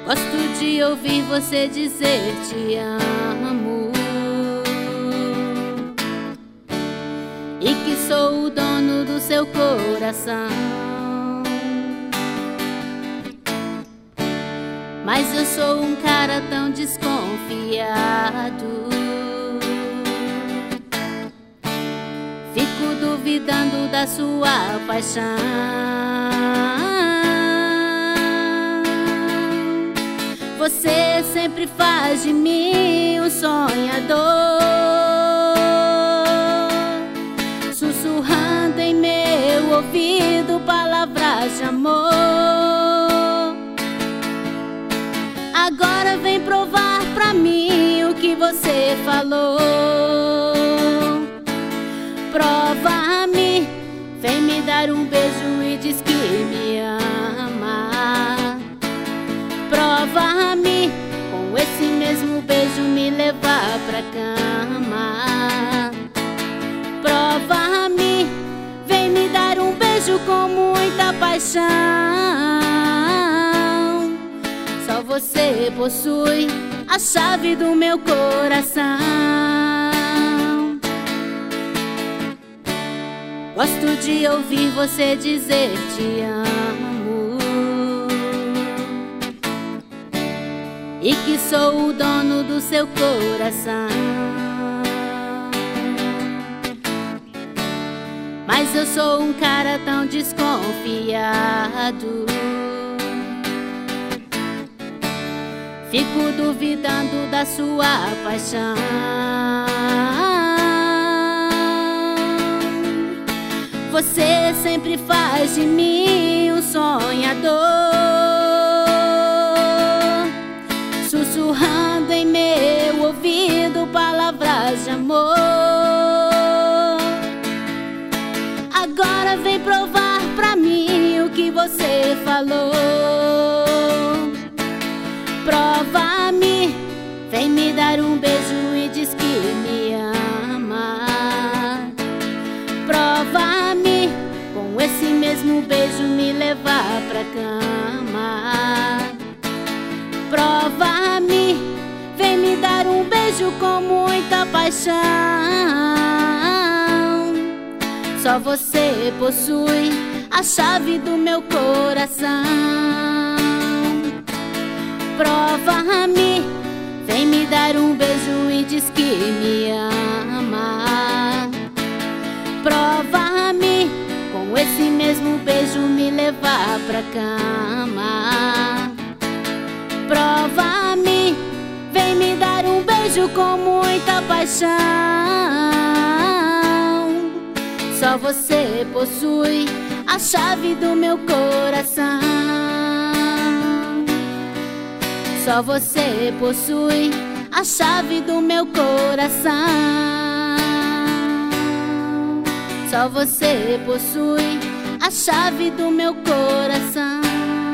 Gosto de ouvir você dizer te amo e que sou o dono do seu coração. Mas eu sou um cara tão desconfiado, fico duvidando da sua paixão. Você sempre faz de mim um sonhador, sussurrando em meu ouvido palavras de amor. Agora vem provar pra mim o que você falou. Prova-me, vem me dar um beijo e diz que me ama. Prova-me, com esse mesmo beijo me levar pra cama. Prova-me, vem me dar um beijo com muita paixão. Só você possui a chave do meu coração. Gosto de ouvir você dizer te amo e que sou o dono do seu coração. Mas eu sou um cara tão desconfiado, fico duvidando da sua paixão. Você sempre faz de mim um sonhador, sussurrando em meu ouvido palavras de amor. Agora vem provar pra mim o que você falou. Prova-me, vem me dar um beijo e diz que me ama. Prova-me, com esse mesmo beijo me levar pra cama. Prova-me, vem me dar um beijo com muita paixão. Só você possui a chave do meu coração. Prova-me, vem me dar um beijo e diz que me ama. Prova-me, com esse mesmo beijo me levar pra cama. Prova-me, vem me dar um beijo com muita paixão. Só você possui a chave do meu coração. Só você possui a chave do meu coração. Só você possui a chave do meu coração.